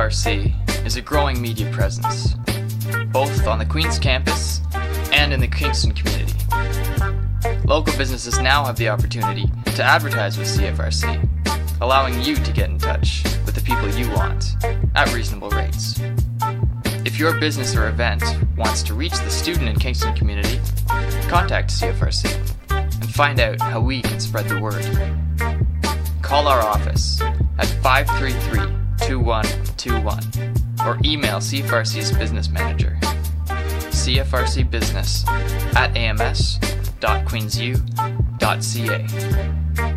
CFRC is a growing media presence, both on the Queen's campus and in the Kingston community. Local businesses now have the opportunity to advertise with CFRC, allowing you to get in touch with the people you want at reasonable rates. If your business or event wants to reach the student and Kingston community, contact CFRC and find out how we can spread the word. Call our office at 533-2121 or email CFRC's business manager, cfrcbusiness@ams.queensu.ca.